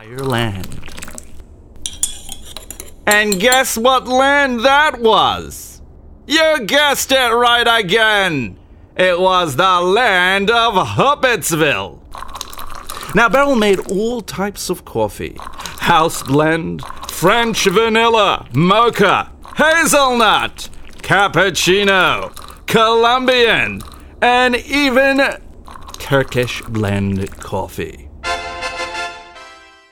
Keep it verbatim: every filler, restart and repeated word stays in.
entire land. And guess what land that was? You guessed it right again! It was the land of Huppetsville. Now, Beryl made all types of coffee. House blend, French vanilla, mocha, hazelnut, cappuccino, Colombian, and even Turkish blend coffee.